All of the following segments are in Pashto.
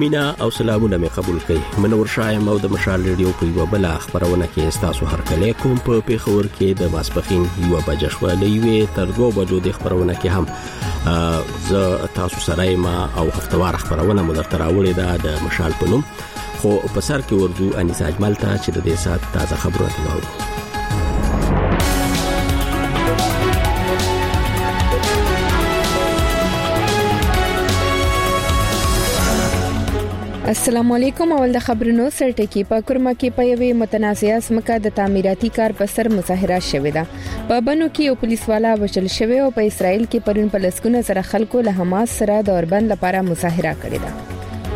مینا او سلامونه مې قبول کړئ. منور شایم او د مشال ریډیو په یو بل خبرونه کې تاسو هرکلی کوم. په پیښور کې د ماسپخین یو بجې شو لوي تر 2 بجو د خبرونه کې هم ز تاسو سره ما او هفتوار خبرونه مو درته راوړې ده د مشال په نوم. خو په سر کې ورځو انیسا اجمل ته چې د دې سات تازه خبرونه واورو. السلام علیکم. اول د خبرونو سرټکی په کورما کې په یوې متنازعه سمکه د تعمیراتي کار په سر مظاهره شوې ده. په بنو کې یو پولیس والا وژل شوی او په اسرائیل کې پرون په لسګونه سره خلکو له حماس سره د اوربند لپاره مظاهره کړې ده.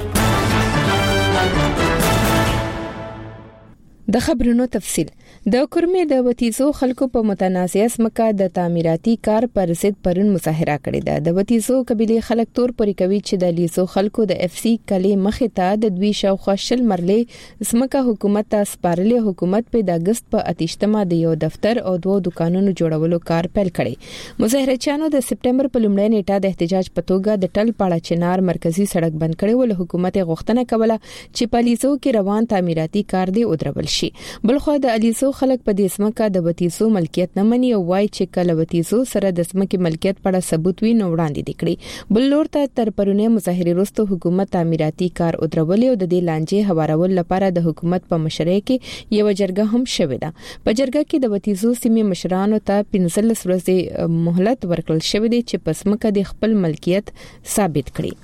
د خبرونو تفصیل. د کورمې د وتیزو خلکو په متنازعه سمکه د تعمیراتي کار پر ضد پرون مظاهره کړې ده. د وتیزو قبيله خلک تور پوري کوي چې د لیزو خلکو د اف سی کلی مخه ته د دوی شاوخوا شل مرلې سمکه حکومت ته سپارلې. حکومت په د اگست په 28مه د یو دفتر او 2 دکانونو جوړولو کار پیل کړي. مظاهرچیانو د سپټمبر په لومړۍ نیټه د احتجاج په توګه د ټل پاړه چنار مرکزی سړک بند کړي ول. حکومت غوښتنه کوله چې په لیزو کې روان تعمیراتي کار دی ودرول شي. بلخو د الیزو خلک په دې سمکه د وتیزو ملکیت نه مني او وايي چې کله وتیزو سره د سمکې ملکیت په اړه ثبوت وي نو وړاندې دکړي. بل لور ته تر پرونه مظاهره وروسته حکومت تعمیراتي کار ودرول او د دې لانجې هوارول لپاره د حکومت په مشرۍ کې یو جرګه هم شوې ده. په جرګه کې د وتیزو سیمې مشرانو ته 15 ورځې مهلت ورکړل شوې ده چې په سمکه د خپل ملکیت ثابت کړي.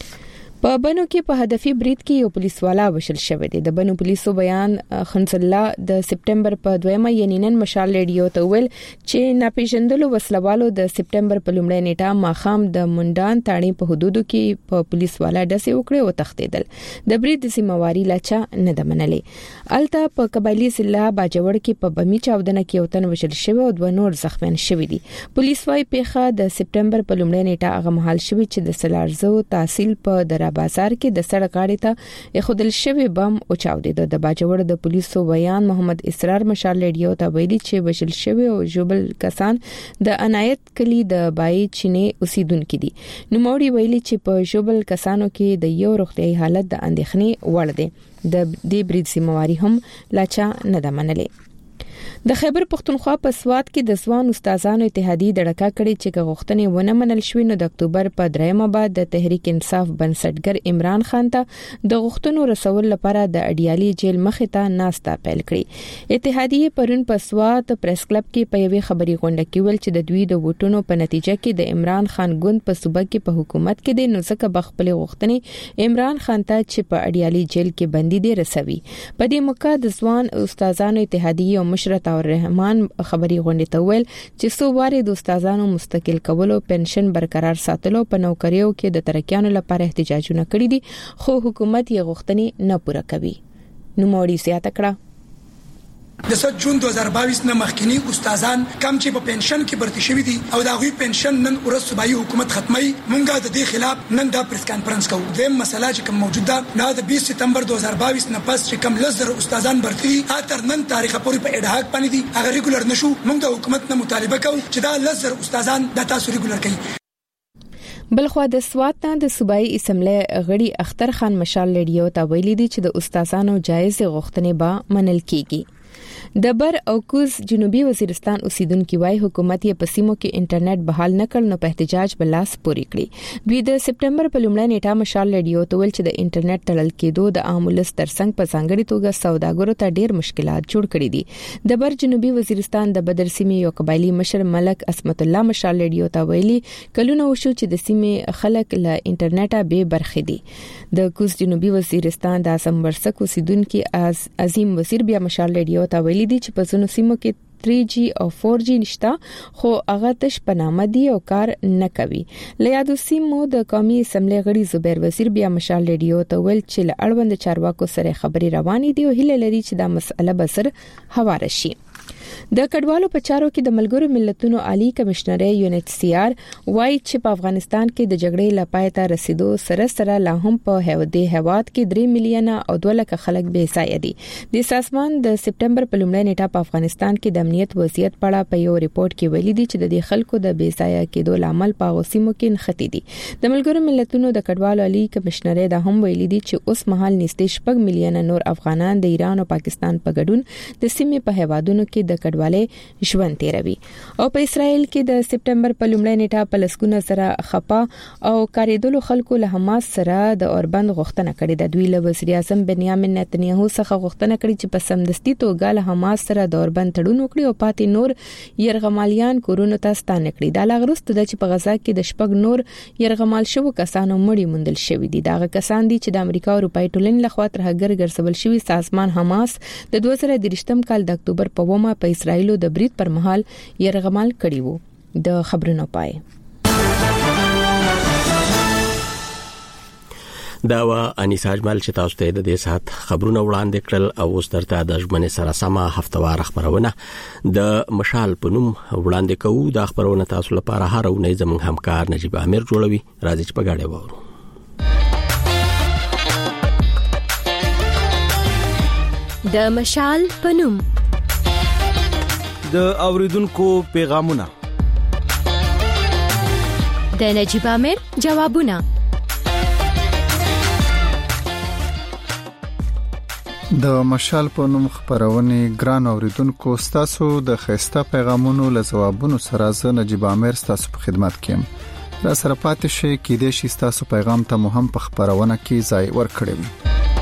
په بنو کې په هدفي برید کې یو پولیس والا وشل شوی دی. د بنو پولیسو بیان خنص الله د سپټمبر په 2مه یعنی نن مشال ریډیو ته ویل چې ناپېژندلو وسلوالو د سپټمبر په لومړۍ نیټه ماخام د منډان تاڼي په حدودو کې په پولیس والا ډسې وکړې او تښتېدل. د برید سیمواري لچا نه د منلې. الته په قبایلی ضلع باجوړ کې په بمی چاودنه کې وطن وشل شوی او 2 نور زخمیان شوی دي. پولیس وايي پیښه د سپټمبر په لومړۍ نیټه هغه مهال شوی چې د سلارزو تحصیل په درا بازار کې د سړک غاړې ته خودل شوی بم او چاودیده. د باجوړ د پولیسو بیان محمد اسرار مشال ریډیو ته ویلي چې وشل شوی او جوبل کسان د عنایت کلی د بای چینه اوسیدونکو دي. نو موري ویلي چې په جوبل کسانو کې د یو روغتيایي حالت د اندېښنې وړ دی. د دې برید سیمواري هم لاچا نه د منلې. د خیبر پختونخوا په سواد کې د ځوان استادانو اتحادیه د ډکا کړي چې غوښتنې ونه منل شوې. نو د اکتوبر په 3مه بعد د تحریک انصاف بنسټګر عمران خان ته د غوښتنو رسول لپاره د اډیالي جیل مخې ته ناستا پیل کړي. اتحادیه پرون په سواد پریس کلب کې په یوې خبري غونډه کې ویل چې د دوی د ووټونو په نتیجه کې د عمران خان ګوند په صوبه کې په حکومت کې د نو ځکه بخپل غوښتنې عمران خان ته چې په اډیالي جیل کې بندي دي رسوي. په دې موقع د ځوان استادانو اتحادیه او مشرت رحمان خبري غونډه ته ویل چې سو واره د استادانو مستقل کولو پنشن برقرار ساتلو په نوکریو کې د ترکیانو لپاره احتجاجونه کړی دي خو حکومت یې غوښتنې نه پوره کوي. نو موري زیاته کړه د 7 جون 2022 نه مخکینی استادان کم چې په پنشن کې برتی شوی دي او دا غوي پنشن نن ورځ صوبایي حکومت ختمي. مونږه د دې خلاف نن دا پریس کانفرنس کوو. د مسله چې کوم موجوده نه د 20 سپتمبر 2022 نه پس چې کوم لزر استادان برتی تر نن تاریخ پورې په اډهاک باندې دي هغه ریګولر نشو. مونږ د حکومت نه مطالبه کوو چې دا لزر استادان د تاسو ریګولر کړي. بلخو د سوات نه د صوبایي اسمبلی غړي اختر خان مشال ریډیو ته ویلي دي چې د استادانو جایز غوښتنې به منل کیږي. د بر او کوز جنوبي وزیرستان اوسیدونکو وايي حکومت یې په سیمو کې انټرنیټ بحال نکړ نو په احتجاج بلاس پوری کړی. دوی د سپټمبر په لومړۍ نیټه مشال ریډیو ته ویل چې د انټرنیټ تړل کېدو د عامولس ترڅنګ په ځانګړي توګه سوداګرو ته ډېر مشکلات جوړ کړي دي. د بر جنوبي وزیرستان د بدر سیمې یو قبایلی مشر ملک اسمت الله مشال ریډیو ته ویلي کلونه وشو چې د سیمې خلک له انټرنیټه به برخې دي. د کوز جنوبي وزیرستان د اعظم ورسک اوسیدونکو عظیم وزیر بیا مشال ریډیو ته ویلي دي چې په ځینو سیمو کې 3G او 4G نشتا خو هغه تش پنامه دی او کار نه کوي. لیادو سیمو د قومي اسمبلی غړي زبیر وزیر بیا مشال ریډیو ته ویل چې له اړوند چارواکو سره خبري روانې دي او هیله لري چې دا مسله به سر هواره شي. د کډوالو په چارو کې د ملګرو ملتونو عالی کمشنر UNHCR وايي چې په افغانستان کې د جګړې لپاره ته رسیدو سره لا هم په هیواد کې 3 میلیونه او 2 لک خلک بې ځای دي. د سازمان د سپټمبر په لومړۍ نیټه په افغانستان کې د امنیت وضعیت په اړه په یو ریپورت کې ویلي دي چې د خلکو د بې ځای کېدو لامل په غوسیمو کې نښتي دي. د ملګرو ملتونو د کډوالو عالی کمشنر دا هم ویلي دي چې اوس مهال نږدې 6 میلیونه نور افغانان د ایران او پاکستان په ګډون د سیمې په هیوادونو کې د کډوالۍ ژوند تیروي. او په اسرائیل کې د سپټمبر په لومړۍ نیټه په لسګونه سره خپا او کاریدلو خلکو له حماس سره د اوربند غوښتنه کړې ده. دوی له وزیر اعظم بنیامین نتنیاهو څخه غوښتنه کړې چې په سمدستي توګه له حماس سره د اوربند تړون وکړي او پاتې نور يرغمالیان کورونو ته ستانه کړي. دا لغرسته د چې په غزا کې د شپږ نور يرغمال شوو کسانو مړي موندل شوی دي. دا کسان دي چې د امریکا او اروپای ټولنې لخوا ترهګر ګرځول شوی سازمان حماس د 2023 کال د اکتوبر په 1 په اسرائیل د برید پر مهال يرغمال کړي وو. د خبرونو پای دا و انیسا اجمل چې تاسو ته د دې سات خبرونه وړاندې کړل او اوس درته د ژمنې سره سمه هفتوار خبرونه د مشال په نوم وړاندې کوو. د خبرونه تاسو لپاره هر اونۍ زموږ همکار نجيب امیر جوړوي. راځي چې په غاړه وورو. د مشال په نوم د اوریدونکو پیغامونه، د نجيب امیر جوابونه. د مشال په نوم خبرونه ګران اوریدونکو، تاسو د خسته پیغامونو له جوابونو سره زه نجيب امیر تاسو په خدمت کې یم. را سره پاتې شئ کې د شي تاسو پیغام ته مهم په خبرونه کې ځای ورکړم.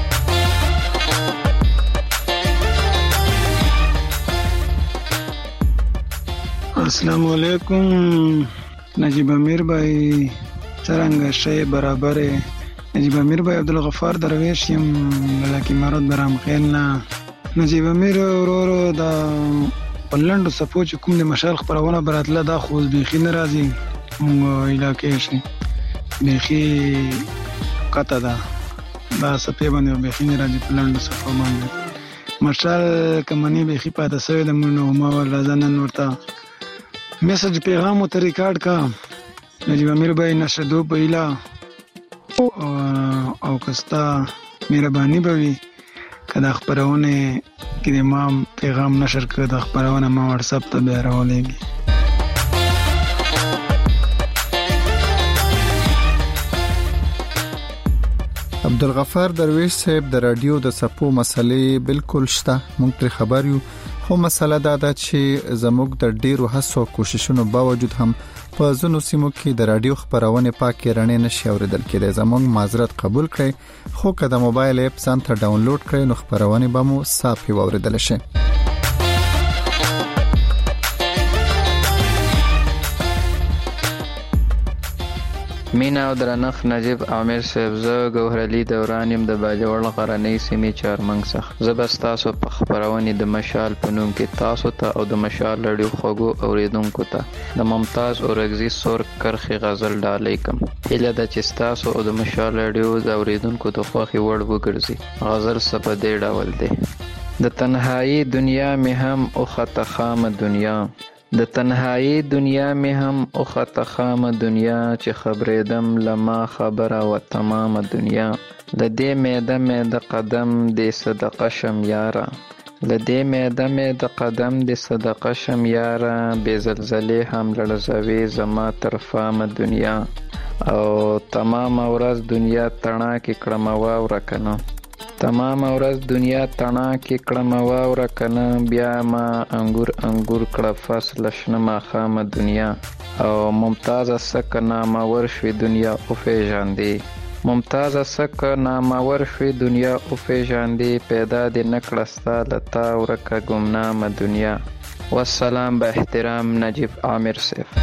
السلام علیکم نجیب امیر بھائی، څنګه شې برابر؟ نجیب امیر بھائی عبدالغفار درویش یم لکه مراد برام خیلنا. نجیب امیر ورو دا ولندو سپوچ کوم د مشال خبرونه براتله دا خو بيخي ناراضي مونږ علاقې شي بيخي کته دا سپې باندې بيخي ناراضي ولندو سپو باندې مشال کمنې بيخي پاتې سوی د مونږ ما ول راځنه نورته میسج پیغام او ریکارډ کا نجیب امیر بھائی نشدو پهلا او کستا مهرباني بوي کدا خبرونه کې ما پیغام نشر کړ د خبرونه ما واتس اپ ته به راولېږي. عبدالغفار درویش صاحب د رادیو د سپو مسلې بالکل شته، مونږ پر خبر یو، خو مسله دا ده چې زموږ د ډیرو هڅو کوششونو باوجود هم په ځینو سیمو کې د رادیو خبرونه پاکه رڼې نشي اوریدل کېدای. زموږ معذرت قبول کړئ، خو که د موبایل اپ ځان ته ډاونلوډ کړئ نو خبرونه به مو صافي اوریدل شي. مینا او درنخ نجیب امیر صاحب، زه ګوهر علي دوران يم د باجوړ غرنۍ سیمې چارمنګ څخه. زه بس تاسو په خبرونه د مشال په نوم کې تاسو ته او د مشال لړیو خوګو اوریدونکو ته د ممتاز اورغزي سور کرخي غزل ډالې کوم. هله د چې تاسو او د مشال لړیو د اوریدونکو ته خوخي وړ وګرځي. غزل سپه دې ډول دی: د تنهایی دنیا می هم او خط خام دنیا، د تنهایی دنیا می هم او خط خام دنیا، چې خبرېدم لما خبره و تمام دنیا. لدې میده قدم دې صدقه شم یاره، لدې میده قدم دې صدقه شم یاره، بې زلزلې هم لړزوي زما تر فام دنیا. او تمام ورځ دنیا تڼا کې کړم واوره کنه، تمام ورځ دنیا تڼا کې کړم واوره کنه، بیا ما انګور کړه فصل شنه ماښام دنیا. او ممتازه سکه نامور شوي دنیا او پیژاندې، ممتازه سکه نامور شوي دنیا او پیژاندې، پیدا دې نکړه ستا لتا ورکه ګمنامه دنیا. والسلام با احترام نجیب عامر صاحب.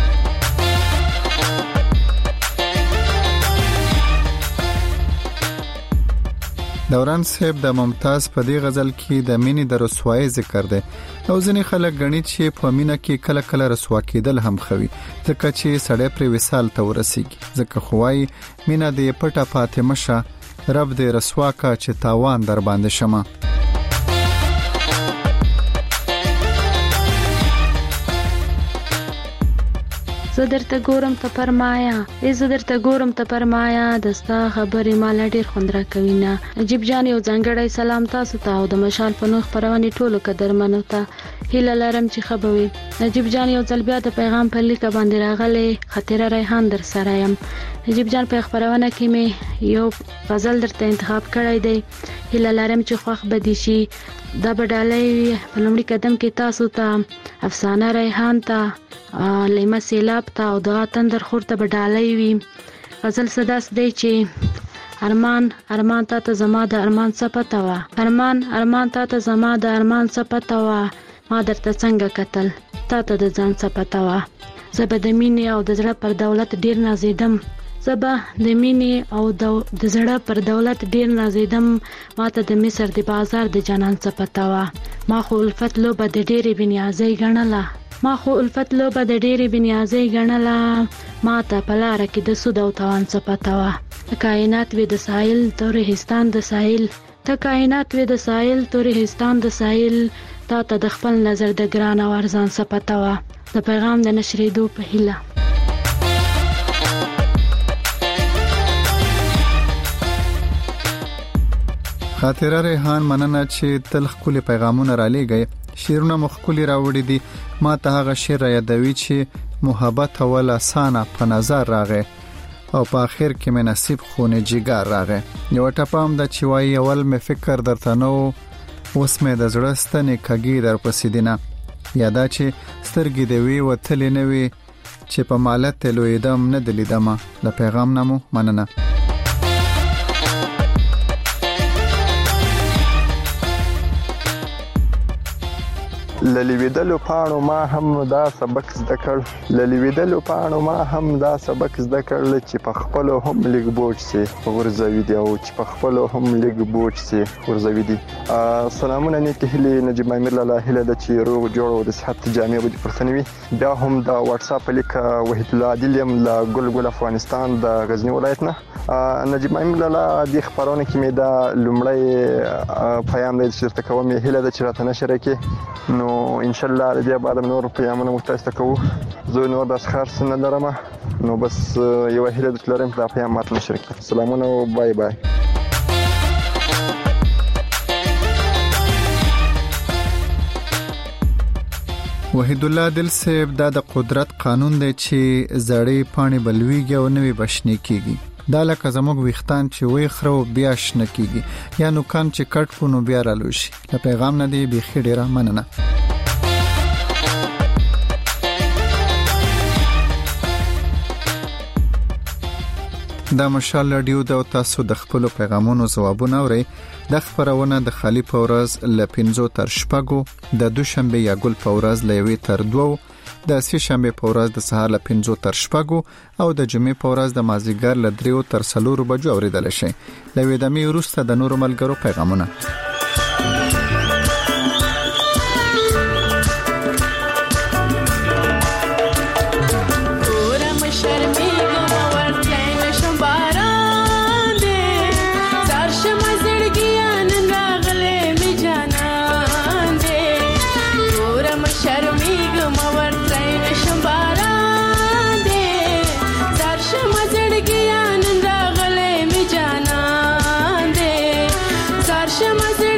دوران صاحب د ممتاز په دې غزل کې د مینې د رسوایی ذکر دی او ځینې خلک غني چې په مینه کې کله کله رسوا کېدل هم خوي، ځکه چې سړی پر وصال ته ورسیږي. ځکه خوای مینه دې پټه پاتې مشه، رب دې رسوا کا چې تاوان در باندې شمه. درته ګورم ته پرمایا درته ګورم ته پرمایا دستا خبرې مال ډیر خوند را کوي نه. نجیب جان یو ځانګړی سلام تاسو ته او د مشال په نوخ پرونی ټولو قدرمنو ته هیله لرم چې خبوي. نجیب جان یو ځل بیا د پیغام په لیک باندې راغلی خاطره ریحان در سره يم. نجیب جان په خبرونه کې مې یو غزل درته انتخاب کړی دی. هیله لرم چې خوښ بدی شي. دا بدالای په لومړي قدم کې تاسو ته افسانه ریحان ته لیمه سیلاب ته او دغه تندر خور ته بدالای وي. غزل صداس دی چې ارمان تا ته زما د ارمان صفته وا. ارمان تا ته زما د ارمان صفته وا. ما درته څنګه قتل تا ته د ځان صفته وا. زبه د مینې او د زړه پر دولت ډیر نازیدم. ما ته د مصر د بازار د جنان صفته وا. ما خو الفت لوبه د ډېرې بنیازۍ ګڼله. ما ته په لاره کې د سود او توان صفته وا. کائنات وې د ساحل تورهستان د ساحل تا ته د خپل نظر د ګران او ارزان صفته وا. د پیغام د نشریدو په هیله. خاطره ریحان مننه چې تل خپل پیغامونه را لېږي. شیرونه مخکولي راوړي دي. ما ته هغه شعر یادوي چې محبت اول اسانه په نظر راغی او په اخر کې مې نصیب خونه جګار راغی. یو ټپام د چوي اول مې فکر درته نو اوس مې د زړه ستنې کګي در پسې دینه. یادا چې سترګې دی وی وتلې نه وي چې په مالت لویدم نه دلیدم. د پیغام نامو مننه. للیویدلو پاڼو ما هم دا سبق زده کړ چې په خپلو هم لږ بوج سي غورځوي دي او چې په خپلو هم لږ بوج سي غورځوي دي. سلامونه نیک هیلې نجیب امیر لاله هیله د چې روغ جوړ او د صحت جامع به پرسنوي. بیا هم د واتس اپ لیک وحید الله عادل یم له ګل افغانستان د غزنی ولایت نه. نجیب امیر لاله د خبرونه کې مې دا لومړی پیغام دی چې تاسو کوم هیله د چې راته نشره کې نو ان شاء الله دې بعد نور پیغامونه متاسفه کوو. زه نور د اسخر سن لرم نو بس یو هیله د لرم دا پیغام ماته نشره کې. سلامونه او بای بای. وحید الله دل صاحب دا د قدرت قانون دی چې زړې پانی بلويږي او نوې بشنی کیږي. دا لکه زموږ ویختان چې وې خرو بیا شنه کیږي یا نو کان چې کټ کو نو بیا رالوشي. د پیغام نه دی بيخي ډیره مننه. دا مشال رادیو د تاسو د خپل پیغامونو ځوابونه اوري. د خبرونه د خالی پورز ل 5 تر شپږو د دوشنبه یا ګل پورز ل 1 تر 2 د سه شنبه پورز د سهار ل 5 تر شپږو او د جمعې پورز د مازیګر ل 3 تر 4 بجو اوریدل شي. د وېدمې وروسته د نورو ملګرو پیغامونه. Shema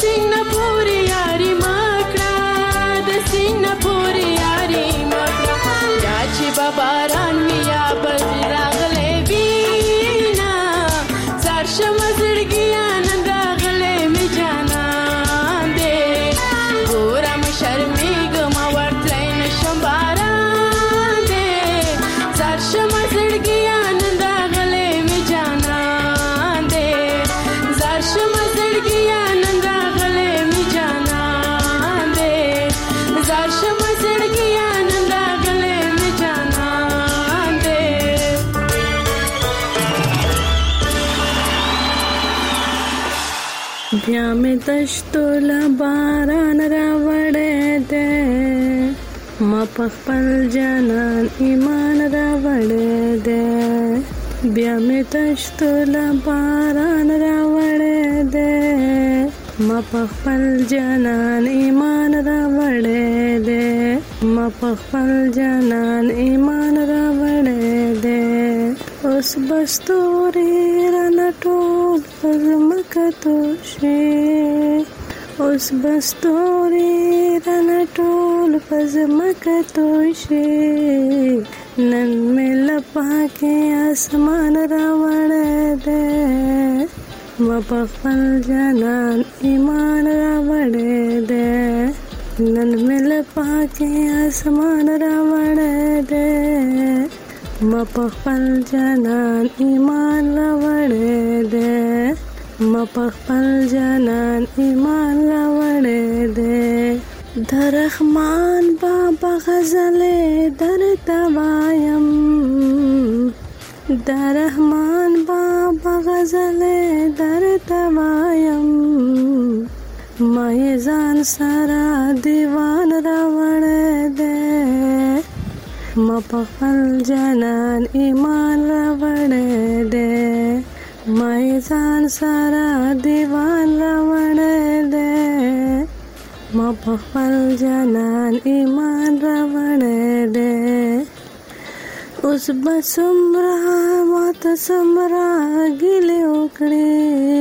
سینه پورې یاري مکړه د سینه پورې یاري مکړه یا چې باران وي یا بل راغلی وینا زار شمه زړګیا نن راغلی مې جانان دی ګورم شرمېږم ورتلی نشم باران دی زار شمه زړګیا نن راغلی مې جانان دی زار شمه زړګیا نن راغلی مې جانان دی زار شمه زړګیا نن راغلی مې جانان دی بیا مې دشتو له باران راوړی دی ما په خپل جانان ایمان راوړی دی بیا مې دشتو له باران راوړی دی ما په خپل جانان ایمان راوړی دی ما په خپل جانان ایمان راوړی دی اوس بستوري رانه ټول په ځمکه توشي اوس بستوري رانه ټول په ځمکه توشي نن مې له پاکې اسمان راوړی دی ما په خپل جانان ایمان راوړی دی نن مې له پاکې اسمان راوړی دی ما په خپل جانان ایمان راوړی دی ما په خپل جانان ایمان راوړی دی د رحمان بابا غزلې درته وایم د رحمان بابا غزلې درته وایم ما یې ځان سره دیوان راوړی دی ما په خپل جانان ایمان راوړی دی ما یې ځان سره دیوان راوړی دی ما په خپل جانان ایمان راوړی دی اوس به څومره ماته څومره ګیلې وکړې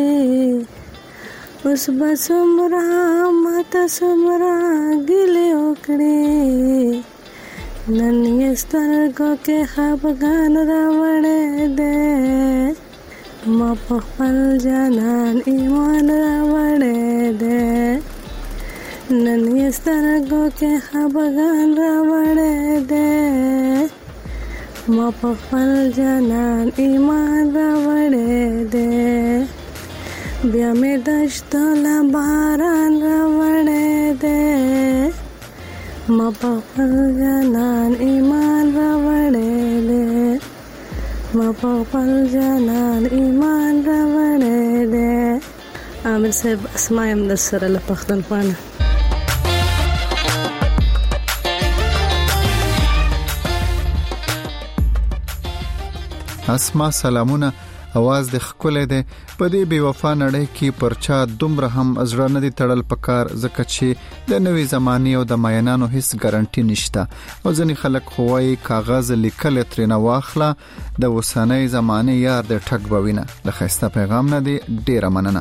اوس به څومره ماته څومره ګیلې وکړې نن یې سترګو کې خفګان راوړی دی ما په خپل جانان ایمان راوړی دی نن یې سترګو کې خفګان راوړی دی ما په خپل جانان ایمان راوړی دی بیا مې دشتو له باران راوړی دی ما په خپل جانان ایمان راوړی دی ما په خپل جانان ایمان راوړی دی عامر صاحب اسماء یم در سره له پښتونخوا اسما سلامونه اواز د خکل دی په دې بے وفا نړۍ کې پرچا دومره هم ازړه نه دي تړل پکار ځکه چې د نوې زمانه او د ماینانو هیڅ ګارانټي نشته او ځنې خلک خوای کاغذ لیکل ترنه واخله د وسانه زمانه یار د ټک بوینه د خسته پیغام نه دی ډیره مننه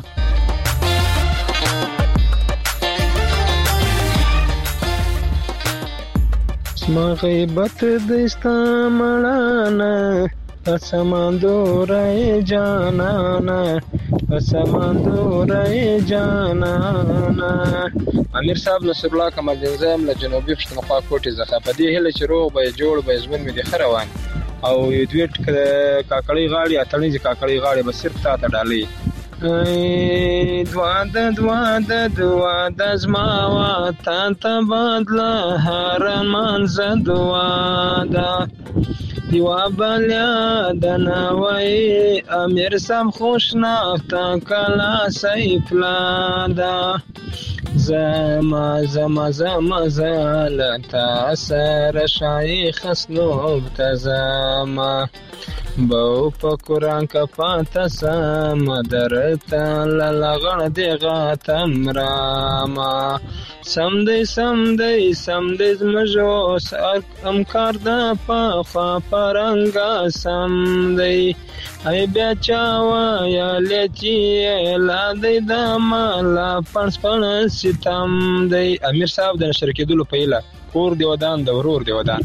ما غیبت دستا مړانا اسماندورای جانانا اسماندورای جانانا امیر صاحب نصر الله کمال جنزام له جنوبي پښتونخوا کوټي زخه په دې هله چې روغ به جوړ به ژوند مې د خروان او دوی کاکړی غاړي اتلې کاکړی غاړي به صرف تا ته ډالي دوا د زما وطن ته بدله هر منځ دوا ده یوا بلیا د نوای امیر سم خوشناخته کلا سیف لادا زما زالتا سر شایخ اسلوب تزما باو په قرآن کا پاتا سم درتا لغړ دی غاتم راما سم دی زمجو امکار دا پا پرنگا سم دی ای بیا چاوا یا لیچی لا دی دا مالا پنس ستم دی. امیر صاحب د نشر کېدلو په هیله کور دی ودان د ورور دی ودان.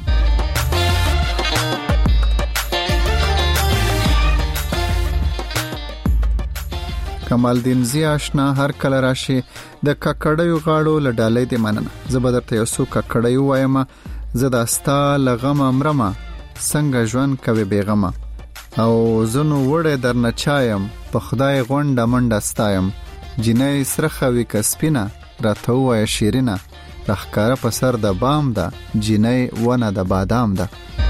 کمال دین زی آشنا هر کله راشي د ککړیو غاړو لډالې دی مننه. زه به درته یو څو ککړیو وایم. زه داستا لغم امرما څنګه ژوند کوي بیغمه او زنو وړه در نچایم په خدای غونډه منډه ستایم جنې سرخوي کسپینا راته وای شیرینه رخکاره په سر د بام ده جنې ونه د بادام ده.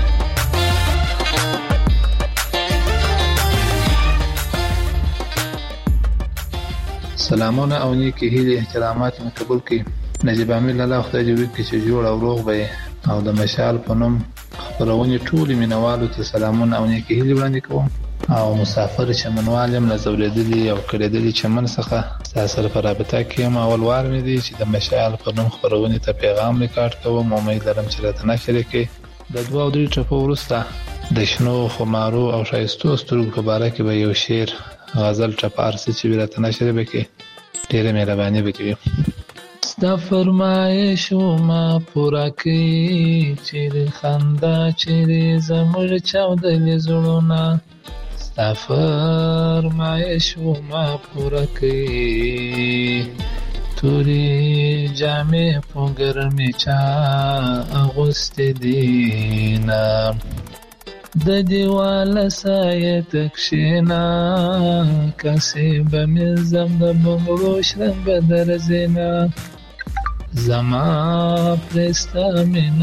سلامونه او نیکی هیله احترامات مې قبول کړئ. نجیب امیر الله خدای دې وکړي چې جوړ او روغ به او د مشال په نوم خبرونې ټول مینوالو ته سلامونه او نیکی هیله وړاندې کوم او مسافر چمنوال یم له زوریدلي او کړېدلي چمن څخه سره په رابطه کې یم. اول وار مې دی چې د مشال په نوم خبرونې ته پیغام ریکارډ کوم. امید لرم چې راته نشر کړئ. د 2 او 3 ټپو وروسته د شنو خمارو او ښایستو سترګو په باره کې به یو شعر غزل ټپار څه چې راته نشر وکړي ډېره مهرباني وکړي. ستا فرمایشونه پوره کړي چیرې خندا چیرې زموږ چاودلې زړونه. ستا فرمایشونه پوره کړي تورې جامې په ګرمۍ چا اغوستې دینه د دیواله سایه تکشینا کسی بمیزم د بنگلو شرم بدر زینا زما پرستا من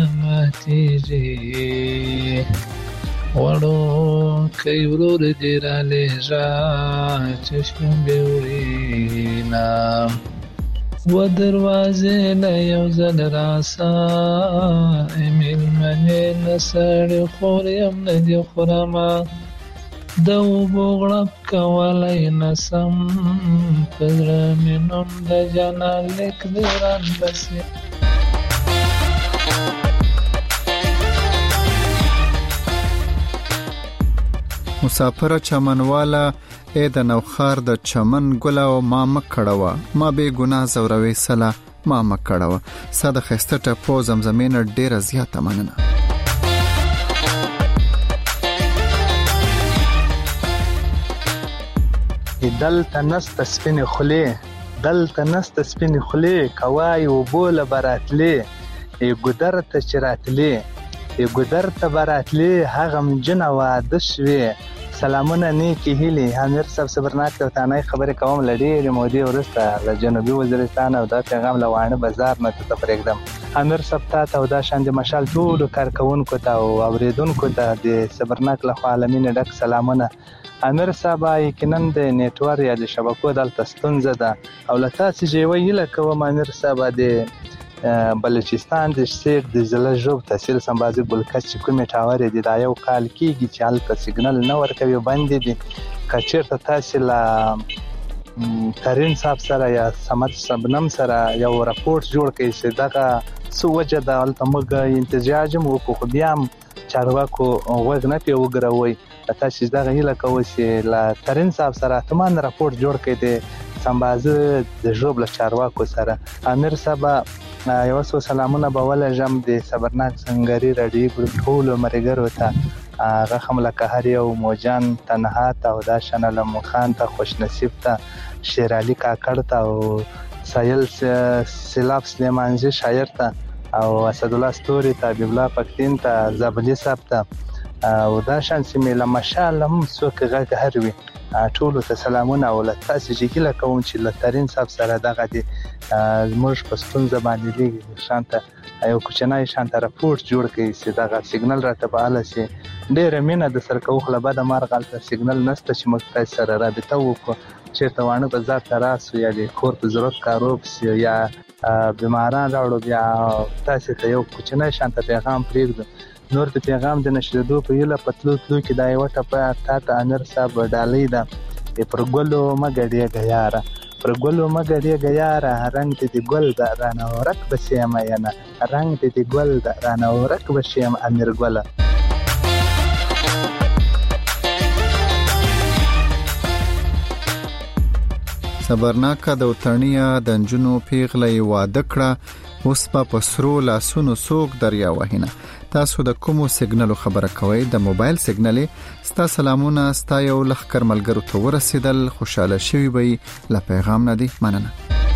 ماتیجی وڑو کئی ورور دیرا لیجا چشم بیورینا و دروازه لیو زل راسا امیل منی نسر خوریم ندی خورما دو بغرب کولی نسم پدرمینم د جانا لک دیران بسی. مسافر چمنوالا اې د نوخار د چمن ګلا او ما مکړوا ما به ګناه زوروي سلا ما مکړوا صد خسته ټپو زمزمین ډیره زیاته مننه. دلته نست سپین خلی دلته نست سپین خلی کوای و بول براتلی ګودر ته چراتلی ګودر ته براتلی هغه جن واده شوی. سلامونه نیکی هیلی امیر صاحب صبرناک ته تانه خبرې کوم لړې مودي ورسته له جنوبي وزیرستان او د پیغام لوانه بازار نه ته پرېږدم. امیر صاحب ته او دا شاند مشال ټول کارکونکو ته او اوریدونکو ته د صبرناک له عالمین ډک سلامونه. امیر صاحب یقینا د نیټورک یا د شبکو دلته ستونزه ده او له تاسو جوړی له کوم امیر صاحب د بلوچستان د سټیټ د ضلع ژوب تحصیل سمبازي ګلکچ کومې ټاور دي دا یو کال کېږي چې هلته سیګنل نه ورکوي باندې دي. که چېرته تاسو له ترین صاحب سره یا سمت سبنم سره یو راپورټ جوړ کړئ چې دغه څه وجه ده هلته موږ انتجاج هم وکړو خو بیا هم چارواکو غوږ نه پرې وګروئ. تاسو دغه هیله کوئ چې له ترین صاحب سره حتمان راپورټ جوړ کړئ د سمبازي د ژوب له چارواکو سره. امیر صاحب یو څو سلامونه به ولېږم د صبرناک سنگري رادیو ګروپ ټولو ملګرو ته هغه هم لکه هر یو موجان تنها ته او دا شنلم خان ته خوش نصیب ته شیر علي کاکړ ته او سایل سیلاب سلیمانزي شاعر ته او اسد الله ستوري ته حبیب الله پښتين ته زابلي صاحب ته او دا شان سیمه له مشال هم څوک غږ هروي ټول ته سلامونه او له تاسو جګیله کوم چې له ترین صاحب سره دغه دي زموږ پښتون زبانه لګي شانته یو کوچنای شانته راپورټ جوړ کړي چې دغه سیګنل راته پاله شي. ډېر مینه د سرکوخ له بعد مارغالته سیګنل نشته چې موږ تاسو سره رابطه وکړو چیرته وانه بازار تراسو یا د کور په ضرورت کاروب یا بیماران راوړو بیا تاسو ته یو کوچنای شانته پیغام پرېږدم نور د پیغام د نشریدو په یله پتلو تلو کې دا یو ټپه تا ته انر صاحب ډالۍ ده پر ګلو مګړې غیاره پر ګلو مګړې غیاره رنگ دې ګل د رانه ورک بسیم ینه رنگ دې ګل د رانه ورک بسیم امیر ګل صبرناکه د وطنیا د انجونو پیغلې واده کړه اوس په سرو لاسونو سوق دریا وهینه تاسو د کومو سیګنالو خبره کوي د موبایل سیګنالې ستا سلامونه ستا یو لخر ملګرو ته ورسېدل خوشاله شوي وي لا پیغام نه دی مننه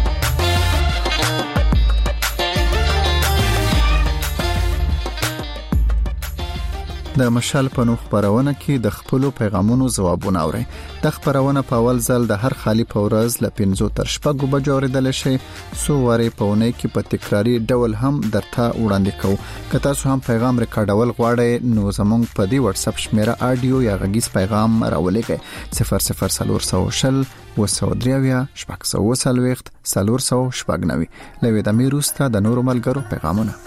د مشال په نوخ خبرونه کې د خپل پیغامونو ځوابونه اوري د خبرونه په اول ځل د هر خالی په ورځ ل 15 تر 16 بجو اوریدل شي سو واره په ونه کې په تکراری ډول هم درته وړاندې کوو که تاسو هم پیغام ریکارډول غواړئ نو زموږ په دی واتس اپ شمیره آډیو یا غږیز پیغام راولېږئ 0040 وسودریویا شپږ وسلويخت 399 لوي د میروستا د نورو ملګرو پیغامونه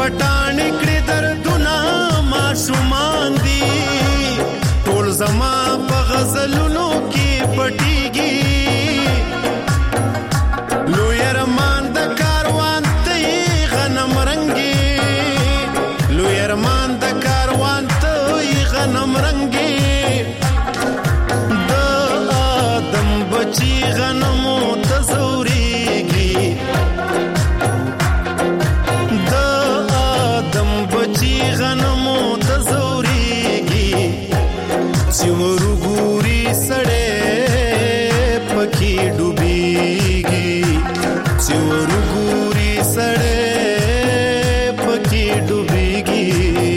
پټان کړي دردونه ماشومان دي ټول زما په غزلونو کې پټيږي لوی ارمان د کاروان ته غنم رنگي لوی ارمان د کاروان ته غنم رنگي د آدم بچي غنمو ته زوريږي د آدم بچي غنمو ته زوريږي چې ورګوري سړې پکې ډوبيږي چې ورګوري سړې پکې ډوبيږي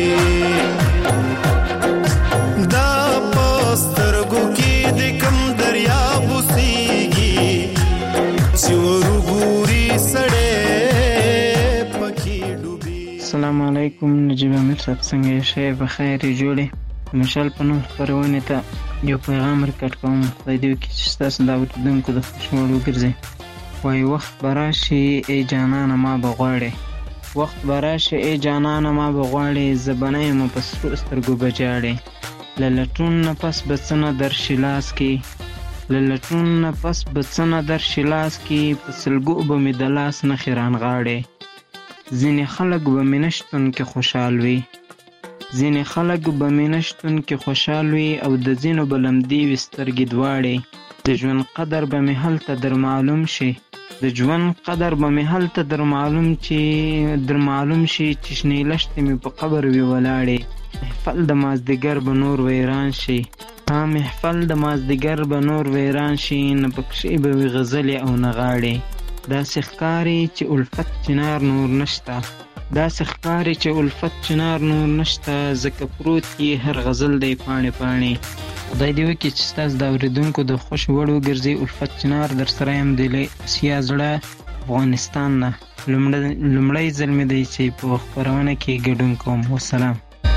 دا پسترګو کې د کم دریا بوسيږي چې ورګوري سړې پکې ډوبيږي. السلام علیکم نجیب امیر صاحب څنګه یې شې بخیر جوړې مشال په نوم خپرونې ته یو پیغام ورکړ کوم خدای دې وکړي چې ستاسو د اورېدونکو د خوشحال وګرځي وای وخت به راشي ای جانانه ما به غواړې وخت به راشي ای جانانه ما به غواړې زه به نه یم په سرو سترګو به جاړې له لټون نه پس به څه نه درشي لاس کې له لټون نه پس به څه نه درشي لاس کې په سلګو به مې د لاس نښې رانغاړې ځینې خلک به مې نه شتون کې خوشحال وي ځینې خلک به مې نه شتون کې خوشحال وي او د ځینو به لمدې وي سترګې دواړې د ژوند قدر به مې هلته در معلوم شي د ژوند قدر به مې هلته در معلوم شي چې شنې لښتې مې په قبر وي ولاړې محفل د مازدیګر به نور ویران شي محفل د مازدیګر به نور ویران شي نه پکښې به وي غزلې او نه غاړې داسې ښکاري چې الفت چنار نور نشته داسې ښکاري چې الفت چنار نور نشته ځکه پروت یې هر غزل دی پاڼې پاڼې خدای دې وکړي چې ستاسو د اورېدونکو د خوش وړ وګرځي الفت چنار در سره یم د اسیا زړه افغانستان نه لومړی ځل مې دی چې په خپرونه کې ګډون کوم والسلام.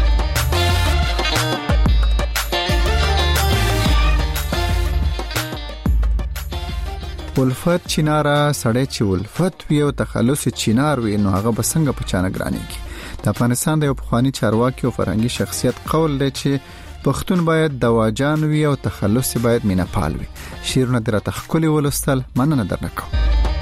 الفت چیناره سړی چې الفت وي او تخلص چینار وي نو هغه به څنګه په چانه ګرانیږي. د افغانستان د یو پخوانی چارواکي او فرهنګي شخصیت قول دی چې پښتون باید دواجان وي او تخلص باید مینه پال وي. شیرونه درته خولي ولستل مننه درنه کوم.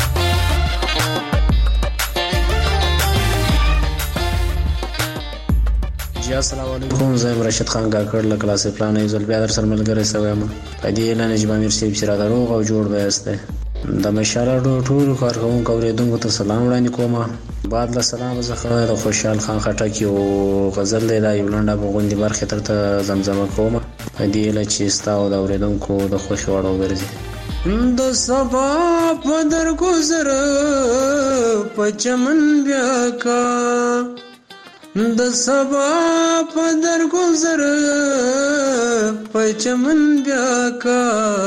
السلام علیکم زه رشید خان کاکړ له کلاس پلان یوزل بیا در سره ملګری سویم په دې اعلان نجیب امیر صاحب چې را دروغ او جوړ وایسته د مشاله ټول کارکونکو اوریدونکو ته سلام وړاندې کوم بعد له سلام زخه د خوشحال خان خټک یو غزل دی دا یو لنډه بغوندي برخه ترته زمزمه کوم په دې اعلان چې ستاسو د اوریدونکو د خوښ وړو ورزي د سبا په درګذر په چمن بیا کا د سبا په درګذر په چمن بیا کا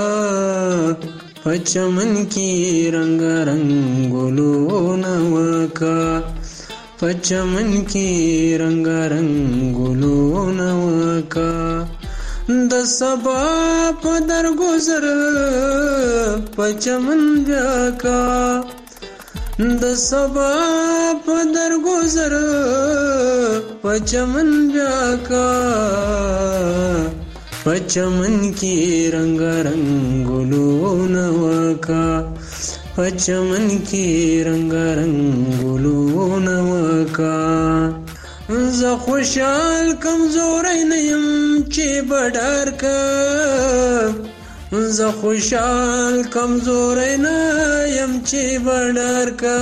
په چمن کې رنگ رنگولو نوکا په چمن کې رنگ رنگولو نوکا د سبا په درګذر په چمن بیا کا د سبا په درګذر په چمن بیا کا په چمن کې رنگ رنگولو نوکا په چمن کې رنگ رنگولو نوکا زه خوشحال کمزوری نه یم چې بډار کا زه خوشحال کمزوری نه یم چې بډار کا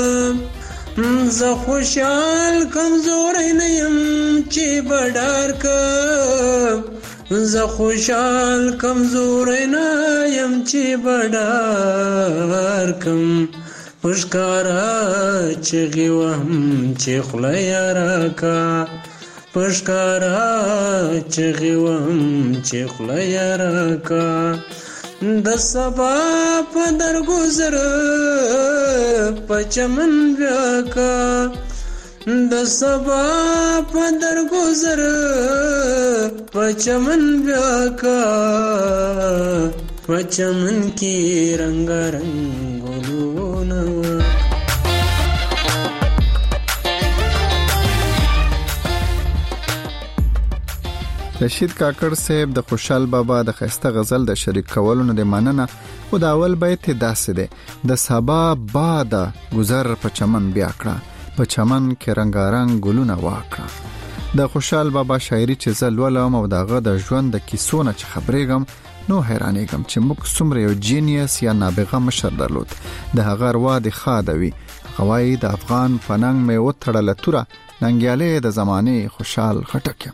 زه خوشحال کمزوری نه یم چې بډار کا زه خوشحال کمزوری نه یم چې بډار کم پشکارا چغی وهم چې خوله یاره کا پشکارا چغی وهم چې خوله یاره کا د سبا په درګذر په چمن بیا کا د سبا په درګذر په چمن بیا کا په چمن کې رنگ رنگولو نو رشید کاکړ صاحب د خوشحال بابا د خسته غزل د شریک کولو نه مننه او د اول بیت داسې ده د سبا باد گذر په چمن بیا کړه په چمن کې رنگارنګ ګلونه واکړه د خوشحال بابا شاعري چې زل ولوم او دغه د ژوند د کیسونه چې خبرېږم نو حیرانېږم چې موږ څومره یو جینیس یا نابغه مشر درلود د هغه اروا د خادوي غوای د افغان پننګ مې وتړل توره ننګیاله د زمانه خوشحال خټک.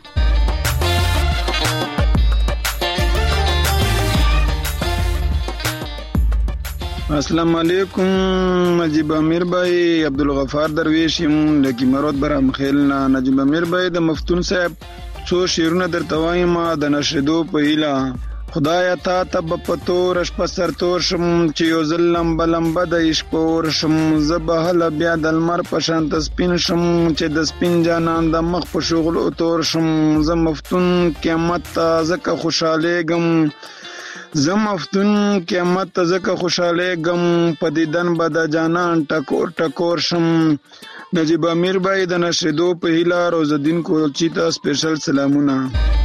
السلام علیکم. نجیب امیر بھائی عبدالغفار درویش یم لکی مرود برام خیلنا. نجیب امیر بھائی د مفتون صاحب څو شیرونه درته وایم د نشریدو په هیله. خدایا تا تب پتور شپ سرتور شم چې یو ظلم بلم بد اشپور شم زبهل بیا د المر پشانت سپین شم چې د سپین جانان د مخ په شغل اتور شم. ز مفتون قیامت زکه خوشاله غم زمفتون قیامت زکه خوشاله غم پدیدن بد جانان ټکور ټکور شم. نجیب امیر بھائی د نشریدو په هیله روز الدین کوچی ته سپیشل سلامونه.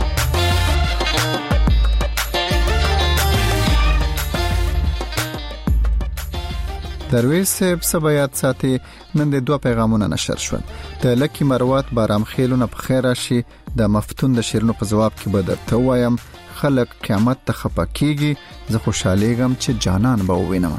درویش صاحب سبایات ساتي نن د 2 پیغامونه نشر شول. د لکی مروات بارام خیلونه په خیر راشي د مفتون د شیرونو په جواب کې به درته وایم خلک قیامت ته خپکیږي زه خوشالېږم چې جانان به ووینم.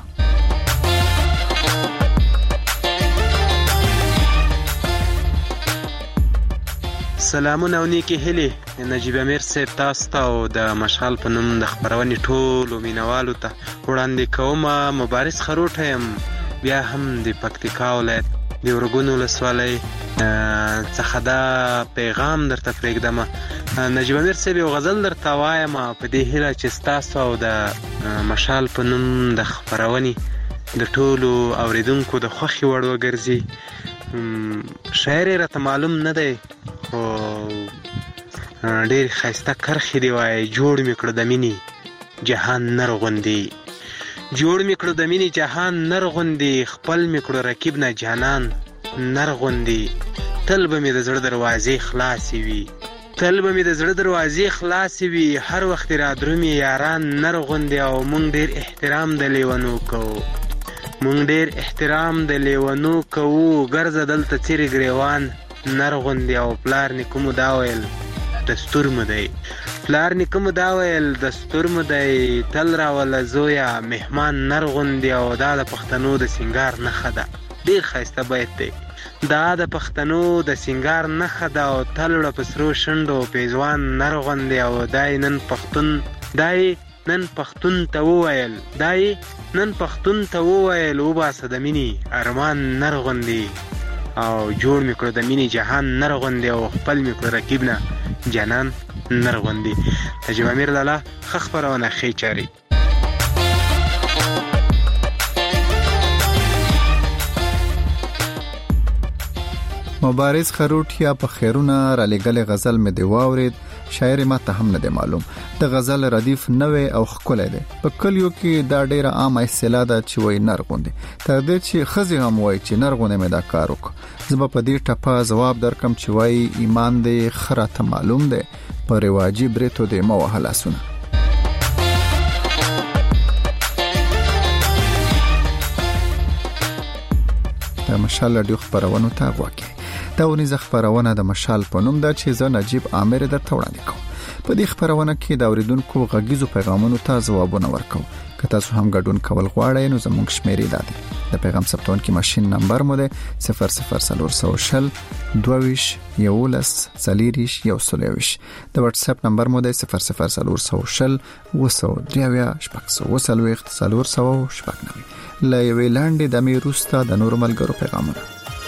سلامونه او نیکی هیلې نجیب امیر صاحب تاسو ته او د مشال په نوم د خبرونې ټولو مینوالو ته وړاندې کوم. مبارز خروټ یم بیا هم د پکتیکا ولایت د ورګون ولسوالۍ څخه دا پیغام درته پرېږدم. نجیب امیر صاحب یو غزل درته وایم په دې هیله چې ستاسو او د مشال په نوم د خبرونې د ټولو اوریدونکو د خوښې وړ وګرځي. شاعر یې راته معلوم نه دی خو ډېر ښایسته کرښې دی وایي جوړ مې کړو د مینې جهان نر غوندې جوړ مې کړو د مینې جهان نر غوندې خپل مې کړو رقیب نه جانان نر غوندې تل به مې د زړه دروازې خلاصې وي تل به مې د زړه دروازې خلاصې وي هر وخت را درومي یاران نر غوندې او موږ ډېر احترام د لیونو کوو مونږ ډېر احترام د لیونو کوو ګرځه دلته څیرې ګریوان نر غوندې او پلار نیکه مو دا ویل دستور مو دی پلار نیکه مو دا ویل دستور مو دی تل راوله زویه مهمان نر غوندې او دا د پښتنو د سینګار نښه ده. ډېر ښایسته بیت دی. دا د پښتنو د سینګار نښه ده او تل په سرو شونډو پیزوان نر غوندې او دای نن پښتون ته وویل دای نن پښتون ته وویل وباسه د مینې ارمان نر غوندې او جوړ مې کړو د مینې جهان نر غوندې او خپل مې کړو رقیب نه جانان نر غوندې. نجیب امیر لالا ښه خپرونه ښې چارې. مبارز خروټیا په خیرونه را لګل غزل مې دی واورید شاعر ما ته هم نه دی معلوم. د غزل ردیف نوې او خکله دی په کلیو کې دا ډیره عامه اصطلاح ده چې وای نر غوندې تر دې چې خزي هم وای چې نر غوندې مې دا کار وکړ. زه په دې ټپه جواب درکم چې وای ایمان دې خراته معلوم دی په رواجی بریتو دې مو وهلاسونه. د مشال ډیو خبرونه تا وکړي دا ونیزه خبرونه د مشال په نوم ده چې زه نجیب امیر درته وړاندې کوم. په دې خبرونه کې د اوریدونکو غږیزو پیغامونو ته ځوابونه ورکو. که تاسو هم ګډون کول غواړئ نو زموږ شمیرې دادي د پیغام ثبتونکي ماشين نمبر مو ده 00420 22 11 40 123 د واتس اپ نمبر مو ده 00420 223 499 لا یوې لاندې د میروستا د نور ملګرو پیغامونه.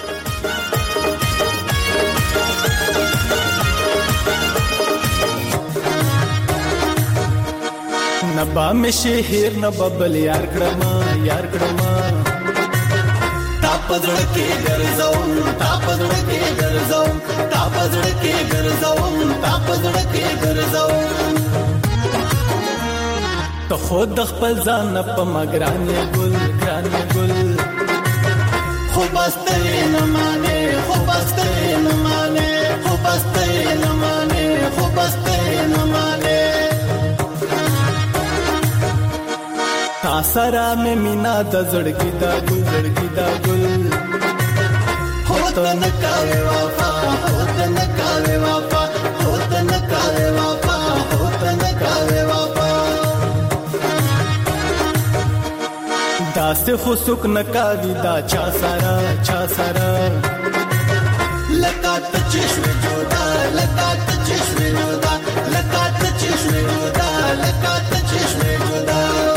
نبا می شهر نبا بل یار کړما تا پزړ کې ګرځاو تا پزړ کې ګرځاو ته خود خپل ځان په مګرانې ګل خو بسته نه مانه سره مې مینا د زړګي دا ګل زړګي دا ګل هوته نکاوي وفا هوته نکاوي وفا هوته نکاوي وفا هوته نکاوي وفا داسته خو سوک نکاوي دا چا سره لکات چشم جودا لکات چشم جودا لکات چشم جودا لکات چشم جودا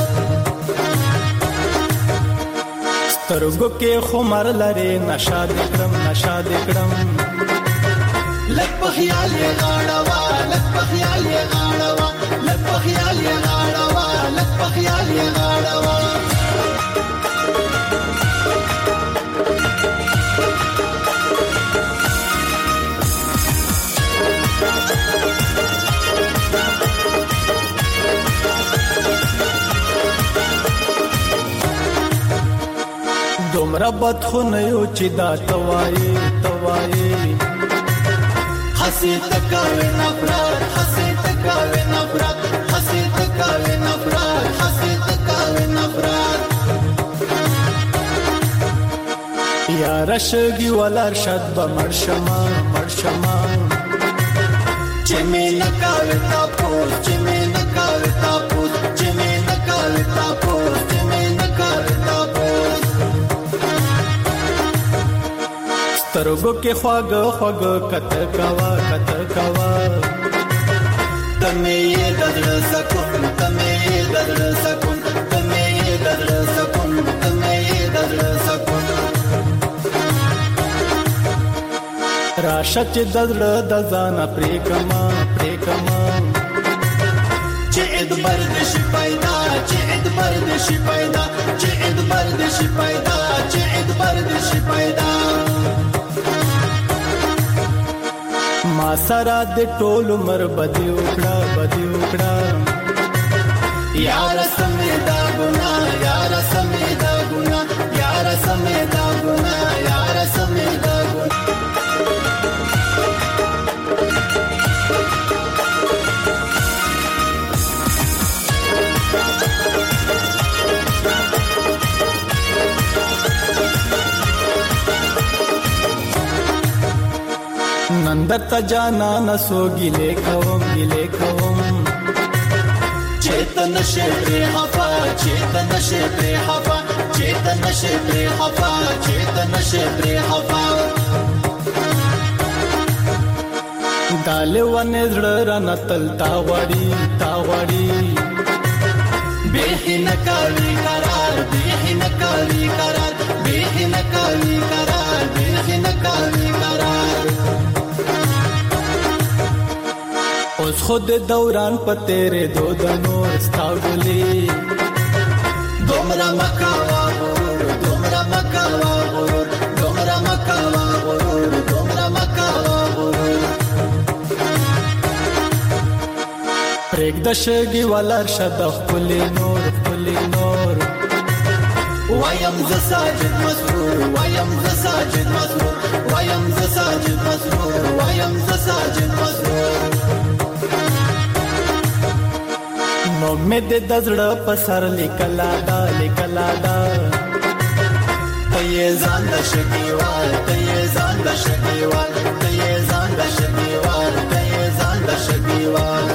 سترګو کې خمر لري نشاد کرم لک په خیال یې غاړوا لک په خیال یې غاړوا لک په خیال یې غاړوا لک په خیال یې غاړوا دومره بد خو نه یو چې دا توایي حسي تکاوي نفرت حسي تکاوي نفرت حسي تکاوي نفرت حسي تکاوي نفرت یا رشګي ولر شد به مرشما چې مې نکاوي تاسو چې مې نکاوي تاسو چې مې نکاوي تاسو چې مې نکاوي تاسو سترګو کې خواږه کته کوا تمه یې دل سکون تمه یې دل سکون تمه یې دل سکون تمه یې دل سکون راشه چې دل د ځان پرې کما چې ادبر د شي پیدا چې ادبر د شي پیدا چې ادبر د شي پیدا چې ادبر د شي پیدا ما سره د ټول عمر بدی وکړه یار سمې دا ګنا یار سمې دا ګنا یار سمې دا ګنا یار سمې دا ګنا नंदता जाना नसो गिले खवम चेतन शेप्रे हवा चेतन शेप्रे हवा चेतन शेप्रे हवा चेतन शेप्रे हवा दाले wane zrana talta wadi behin kali karar behin kali karar behin kali karar behin kali karar اوس خود دوران په تیرې دو د نور ستاګلې دومره مکاوا غرور دومره مکاوا غرور دومره مکاوا غرور دومره مکاوا غرور پرېګ د شګي ولر شد خپل نور وایم ز ساجد مسرور وایم ز ساجد مسرور وایم ز ساجد مسرور وایم ز ساجد مسرور نو مې د دزړه په سر لیکلا دا ته یې ځان د شګیوال ته یې ځان د شګیوال ته یې ځان د شګیوال ته یې ځان د شګیوال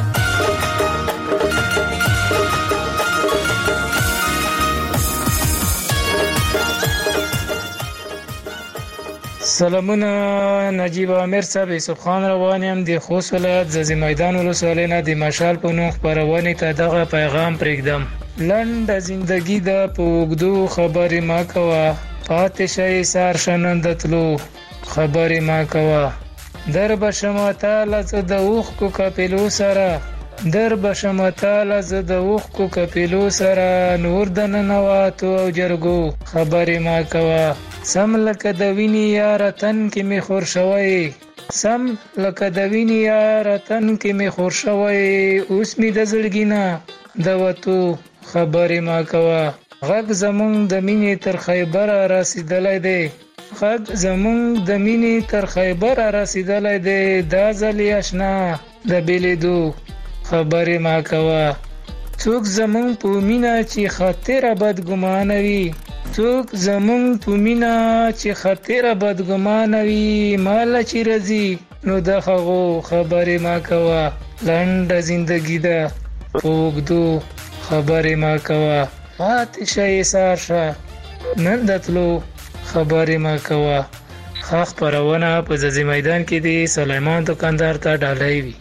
سلامونه نجیب امیر صاحب یوسف خان روانیم د خوست ولایت ززی میدان ولسوالۍ نه د مشال په نوم خبرونه ته دغه پیغام پرېږدم لنډ زندگی د پوګدو خبرې ما کوه پاتې شي سار شنندتلو خبرې ما کوه در بشماته لزه د اوخ کو کپلو سره در بشماته لزه د اوخ کو کپلو سره نور د ننواتو او جرګو خبرې ما کوه سم لکه د ویني یار تن کې می خور شوی سم لکه د ویني یار تن کې می خور شوی اوس می د زړګینا د وته خبرې ما کوه غږ زمون د مینې تر خیبر رسیدلای دی غږ زمون د مینې تر خیبر رسیدلای دی دا ځلی آشنا د بیلیدو خبرې ما کوه څوک زمونږ په مینا چې خاطره بدګمانوي، څوک زمونږ په مینا چې خاطره بدګمانوي، مال چې رځي نو د هغو خبرې ما کوه، لنډه زندگی ده اوږدو خبرې ما کوه، پاتې شئ سار شه نن د تلو خبرې ما کوه. ښه خپرونه په ځاځي میدان کې دی سلیمان دکاندار ته ډالۍ وي.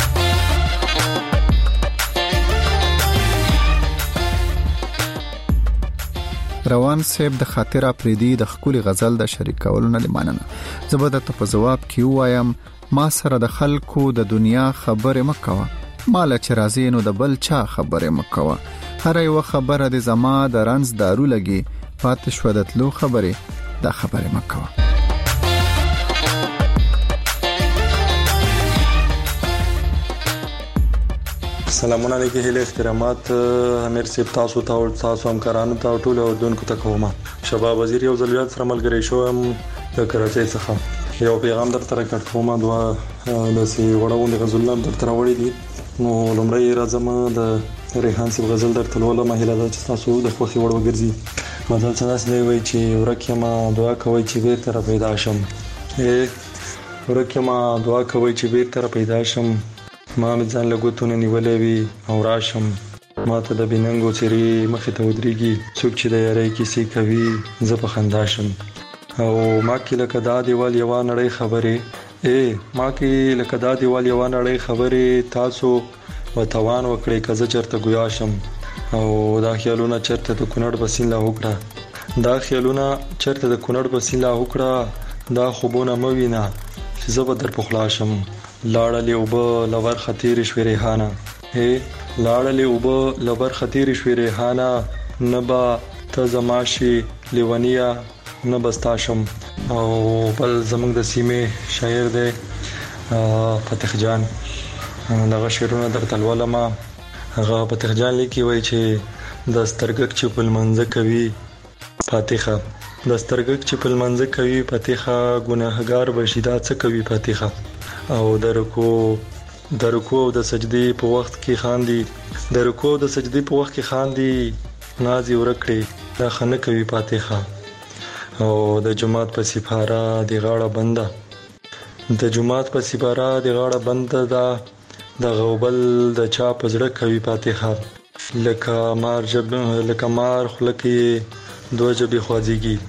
روان صاحب د خاطر اپریدي د خولي غزل د شریکولو نه لماننه زبده ته په جواب کې وایم ما سره د خلکو د دنیا خبره مکوه، مال چې راځي نو د بل چا خبره مکوه، هر یو خبره د زما د رنز دارو لګي، پاتې شو د تلو خبره دا خبره مکوه. سلامونه علیکم، هیله احترامات امیر صاحب تاسو ته او تاسو همکارانو ته او ټول اردوونکو ته کوم. شباب وزیر یو ځل سره ملګری شوم د کراچۍ څخه، یو پیغام درته راکړ کوم، دوا لسی وړاندې غزلونه درته راوړي دي. نو لمړی راځم د ریحان صاحب غزل درته ولوم، هیله ده چې تاسو د خوښي وړ وګرځي. مدل څنګه دی وای چې ورکه ما دعا کوي چې بیرته را پیدا شم، ورکه ما دعا کوي چې بیرته را پیدا شم، ما مې ځان لګوتونه نیولې وي او راشم، ما ته د بیننګو چیرې مخې ته ودرېږي، څوک چې د یارۍ کیسې کوي زه په خندا شم، او ما کې لکه دا دیوال یوه نړۍ خبرې، ما کې لکه دا دیوال یوه نړۍ خبرې، تاسو وتوان وکړئ که زه چېرته ګویا شم، او دا خیالونه چېرته د کونړ په سیند لا وکړه، دا خیالونه چېرته د کونړ په سیند لا وکړه، دا خوبونه مه وینه چې زه به در پخلا شم، لاړلې اوبه لور خطیرې شوې ریحانه، لاړلې اوبه لور خطیرې شوې ریحانه، نه به ته زما شي لیونیه نه به ستا شم. او بل زموږ د سیمې شاعر دی فتح جان، دغه شعرونه درته لولم. هغه فتح جان لیکي وایي چې د سترګک چې په لمانځه کوي فاتحه، د سترګک چې په لمانځه کوي فاتحه، ګناهګار به شي دا څه کوي فاتحه، او د رکوع او د سجدې په وخت کې خاندي، د رکوع او د سجدې په وخت کې خاندي، نازي ورکړي دا خنه کوي فاتحه، او د جماعت په سپاره د غاړه بنده، د جماعت په سپاره د غاړه بنده دا د غوبل د چا په زړه کوي فاتحه، لکه مار خوله کې دوه ژبې خوځېږي،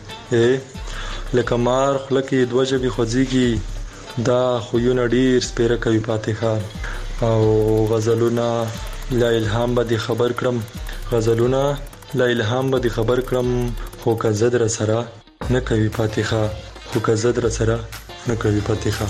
لکه مار خوله کې دوه ژبې خوځېږي، دا خویونه ډیر سپیره کوي فاتحه، او غزلونه لا الهام به دې خبر کړم، غزلونه لا الهام به دې خبر کړم، خو که زه در سره نه کوي فاتحه، خو که زه در سره نه کوي فاتحه.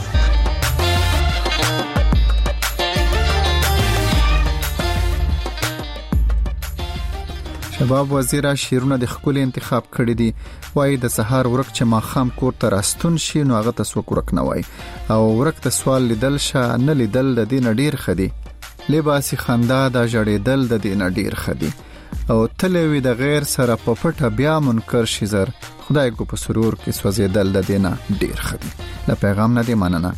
شباب وزیر شیرونه د خپل انتخاب کړی دي، وای د سحر ورک چې ما خام کور ته راستون شي نو هغه تاسو ورک نه وای، او ورک ته سوال لیدل شه نه لیدل د دین ډیر خدي، لباسي خندا د جړېدل د دین ډیر خدي، او تلوي د غیر سره په پټه بیا منکر شي زر، خدای کو په سرور کې سوځېدل د دین ډیر خدي. له پیغام نه دی مننه.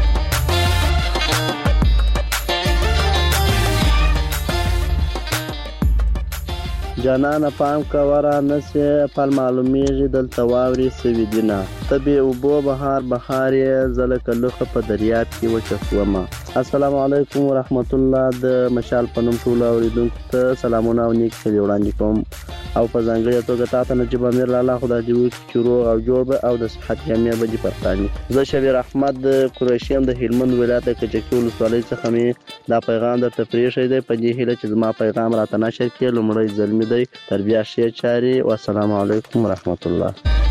جانانه پام کوره نسې پل معلومیږي دلته واوري سوي دینه، طبي اوبو بهار یې زله کلوخه په دریاب کې وچفومه. السلام علیکم ورحمت الله. د مشال په نوم ټول اوریدونکو ته سلامونه او نیک هیلې وړاندې کوم، او په ځانګړي توګه تاسو نجیب امیر لاله خدای دې وکړي روغ او جوړ به او د صحت یمه به دې پرتاني. زه شبیر احمد قریشیم د هلمند ولایت کچکی ولسوالۍ څخه می دا پیغام درته پریښی دی، په دې هیله چې زما پیغام راته نشر کړي. لومړی ځلمی دی تربیه شي چاري. والسلام علیکم ورحمت الله.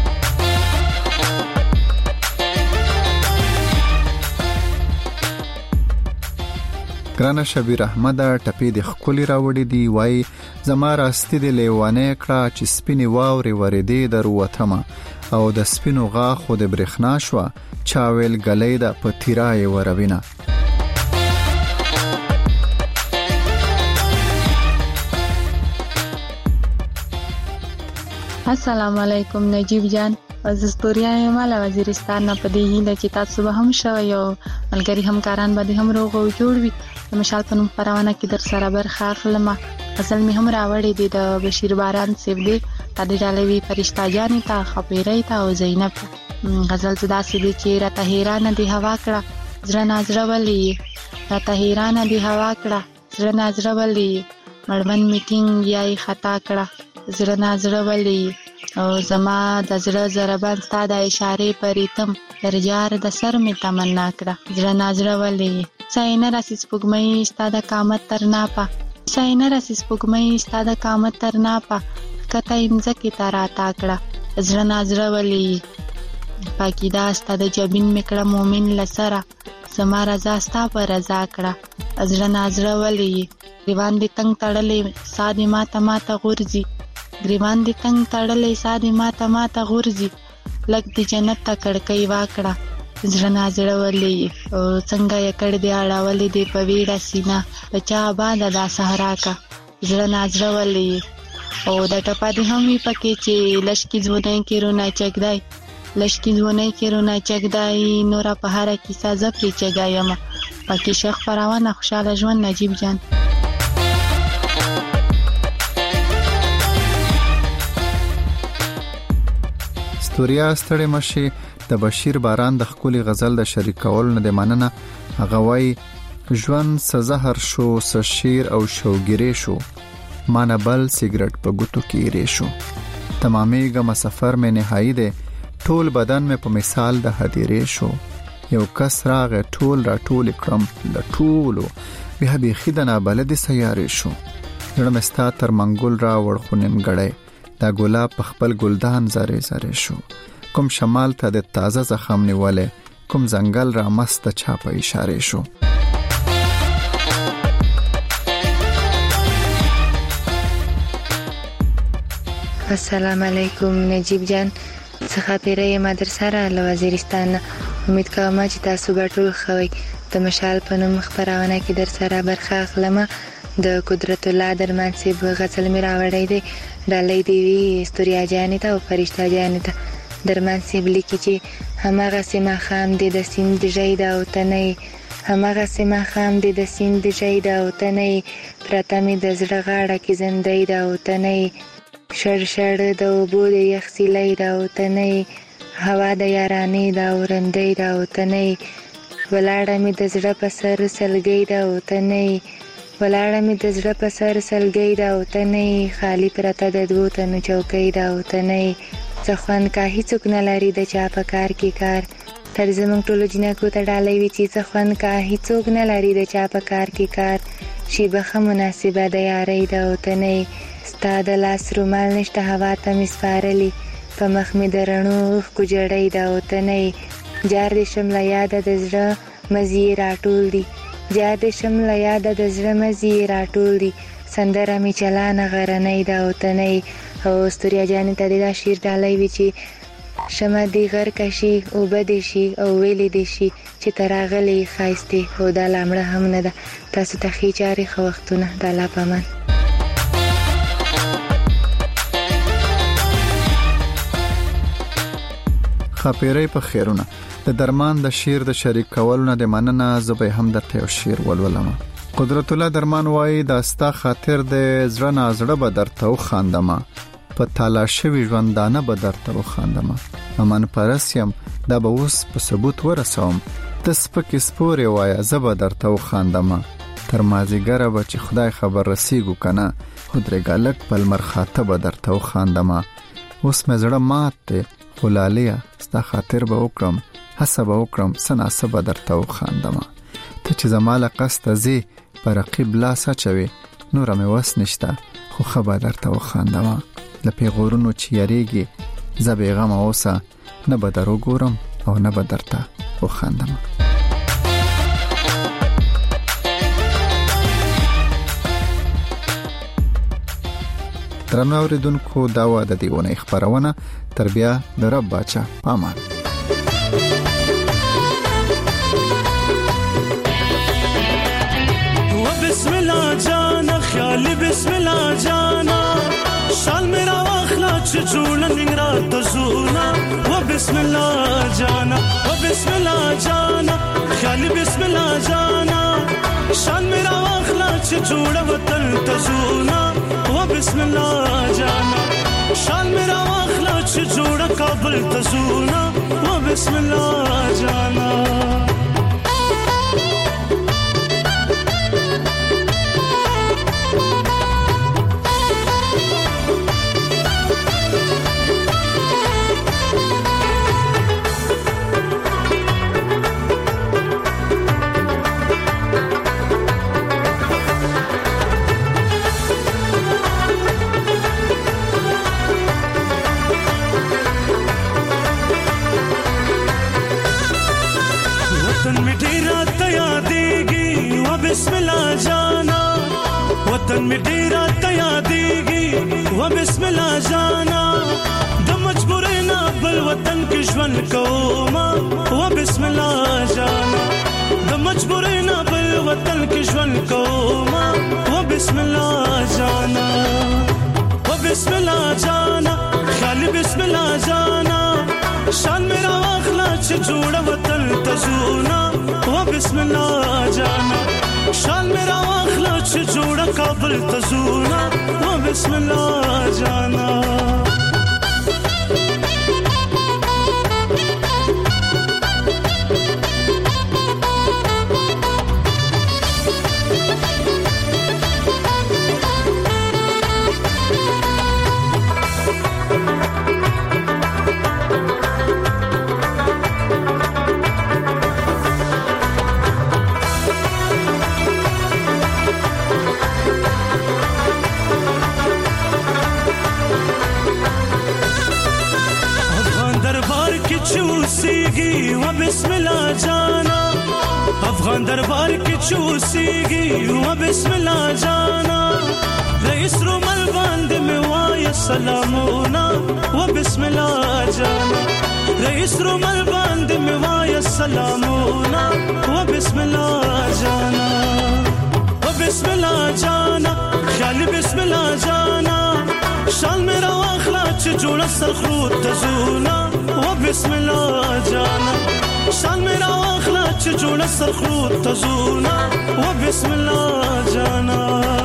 ګرانه شبیر احمد ټپی د خولي راوړي دی، وای زما راستي دی لیوانه کړه چې سپینی واوري وردی در وتمه، او د سپینو غاخ خو د برېښنا شو چاویل غلې د پتیرای وروینه. السلام علیکم نجیب جان، از استوریا مالا وزیرستان نه پدې هیله چې تاسو به هم شو یو ملګری همکاران به هم روغ او جوړ وي. د مشال په نوم خبرونه کې در سره برخه اخلم. غزل می هم راوړې دي د بشیر باران صاحب دی د ډالوي فرشتہ جانې ته خپېرې ته او زینب غزل زدا سي دي چې راته حیران دي هوا کړه زړه نازره ولي راته حیران دي هوا کړه زړه نازره ولي مړمن میټینګ یای خطا کړه زړه نازره ولي او زما د زړه ضربان ستا د اشارې پریتم درجار د سر می تمنا کړه زړه نازره ولي ساينه راسي سپوږمۍ ستا د قامت تر ناپا ساينه راسي سپوږمۍ ستا د قامت تر ناپا کته امزه کی ترا تا کړه زړه نازره ولي پاکی دا ستا د جبین میکړه مومن لسره زما رضا ستا پر رضا کړه زړه نازره ولي گریوان دي تنگ تړلې سادي ماته غورځي گریوان دي تنگ تړلې سادي ماته غورځي لګ دي جنت ته کړکۍ واکړه زړه نازره ولي او څنګه یې کړ دې اړولې دې په ویډه سینا بچا آباد دا صحرا کا زړه نازره ولي او د ټپا دي هم پکې چې لشکې ځونه کې رونه چګدای لشکې ځونه کې رونه چګدای نورا په هر کیسه زپری چګایم پکې شیخ فراوان خوشاله ژوند نجیب جان ستوریا ستړي مشي د بشیر باران د خولي غزل د شریکول نه د مننه هغه وای ژوند سزهر شو سشیر او شوګری شو مانه بل سیګریټ په ګوتو کې ری شو تمامېګه مسافر مې نهایی ده ټول بدن مې په مثال د هدیره شو یو کس راغه ټول را ټول کړم د ټولو به به خدنا بلد سیارې شو رمستا تر منګول را وړخونم غړې دا ګلاب په خپل ګلدان زره زره شو کوم شمال ته د تازه زخم نیولې کوم زنګل را مست چا په اشاره شو السلام علیکم نجیب جان څخه پیرې مدرسه را له وزیرستان امید کوم چې تاسو به ټول خوي د مشال په نوم خبرونه کې در سره برخه اخلم د قدرت الله درمان سی غزل می راوړی دی ډالۍ دی وی استوریا جانې ته او فرشتہ جانې ته درمان سی لیکي چې همغه سیمه خام دی د سیند جیدا او تنه همغه سیمه خام دی د سیند جیدا او تنه پرته می د زړه غاړه کې زندې دا او تنه شړ شړ د وبو د یخسیلې دا او تنه هوا د یارانې دا ورندې دا او تنه ولاړه می د زړه په سر سلګې دا او تنه ولاړه می د زړه په سر سلګې دا او تنه خالی پرته د دوه تنو چوکۍ دا او تنه ځخوان کا هیڅوک نه لري د چا په کار کې کار تر زمونږ ټولو جنکو ته ډالۍ وی چې ځخوان کا هیڅوک نه لري د چا په کار کې کار شی بخه مناسبه د یارۍ دا او تنه ستا د لاس رومال نشته هوا ته مسپارلی په مخ می درنو کو جړۍ دا او تنه جار دې شمله یاد د زړه مزي راټول دي جار دې شمله یاد د زړه مزي راټول دي سندره می چلانه غرنۍ دا او تنه او استوریا جانې ته دا شیر ډالۍ وی چې شمه دی غر کشي او بده شي او ویلې دي شي چې تراغلي خايسته او دا لامړه هم نه ده تاسو ته خي چاري خو وختونه د الله پامان خپېرې په خیرونه د درمان د شیر د شریک کولونه د مننه زبې هم درته یو شیر ولولم قدرت الله درمان وای دا ستا خاطر د زړه نازړه به درته وخاندم په تالاشوي ژوندانه به درته وخاندم امن پرسیم دا به اوس په ثبوت ورسوم د سپکې سپورې وای زبه درته وخاندم تر مازیګره به چې خدای خبر رسیږو کنه خودرګالک په مرخاته به درته وخاندم اوس مې زړه مات خلالیا ستا خاطر به وکړم حساب وکړم سناسب درته وخاندم ته چې زماله قصد زی پر رقیب لا سچوي نور مې وس نشته خو خبر درته وخاندم د پیغورونو چې یریږي زبېغه ما اوسه نه به درو ګورم او نه به درته وخاندم درنو اوریدونکو دا و د دیونه خبرونه تربیه د رب بچا پامان بسم الله جانا خیال بسم الله جانا شال میرا واخلا چې جوړ ننګرا ته زونا و بسم الله جانا و بسم الله جانا خیال بسم الله جانا شال میرا واخلا چې جوړ وطن ته زونا بسم الله جانا شال میرا واخلا چې جوړه کابل تزونا و بسم الله جانا بسم الله جانا وطن می ډیر ته یادېږي و بسم الله جانا د مجبورۍ نه بل وطن کې ژوند کوما و بسم الله جانا د مجبورۍ نه بل وطن کې ژوند کوما و بسم الله جانا و بسم الله جانا خالی بسم الله جانا شان میرا واخلا چې جوړه وطن تزونا و بسم الله جانا شال میرا واخلا چې جوړه کابل تزونا و بسم الله جانا چوسیږي و بسم الله جانا افغان دربار کې چوسیږي و بسم الله جانا رئیس رومل باندې می وای سلامونه و بسم الله جانا رئیس رومل باندې می وای سلامونه و بسم الله جانا و بسم الله جانا خالی بسم الله جانا شال میرا واخلا چې جوړه سرخرو تزونا و بسم الله جانا شال میرا واخلا چې جوړه سرخرو تزونا و بسم الله جانا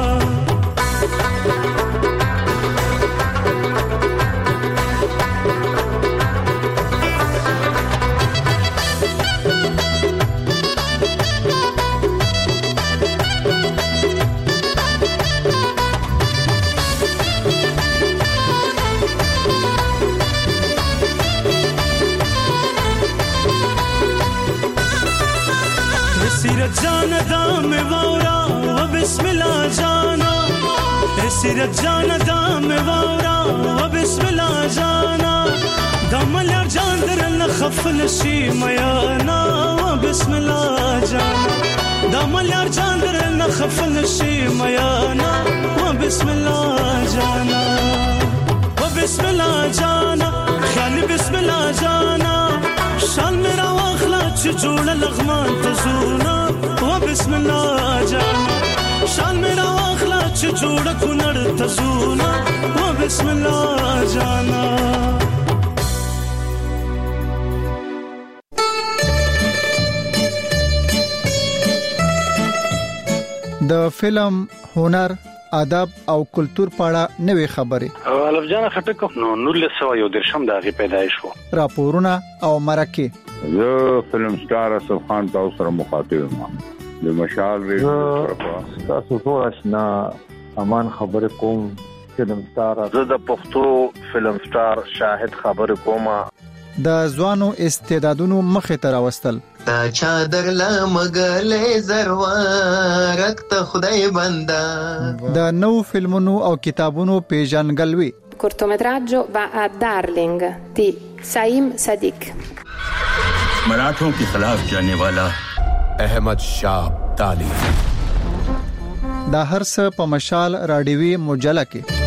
سیرت جان دام وورا و بسم الله جانا سیرت جان دام وورا و بسم الله جانا دمل جان درن خفل شي میانا و بسم الله جانا دمل جان درن خفل شي میانا و بسم الله جانا و بسم الله جانا خالی بسم الله جانا شال میرا واخلا چې جوړه لغمان تزونا و بسم الله جانا شال میرا واخلا چې جوړه کونړ تزونا و بسم الله جانا د فلم هنر ادب او کلچر پاړه نوې خبرې الف جان خټک نو 1913 د هغه پیدایش وو راپورونه او مرکه زه فلم سٹار اسف خان تاسو سره مخاطب یم د مشال ریډیو تاسو ټول آشنا امان خبر کوم فلم سٹار زه د پښتو فلم سٹار شاهد خبر کوم د ځوانو استعدادونو مخه تر واستل تا چادر لا مغلې زروارت ته خدای بندا د نو فلمونو او کتابونو پیژنګلوي cortometraggio va a Darling di Saim Sadiq मराठों के खिलाफ जाने वाला अहमद शाह अब्दाली دا هر څه په مشال رادیوي مجله کې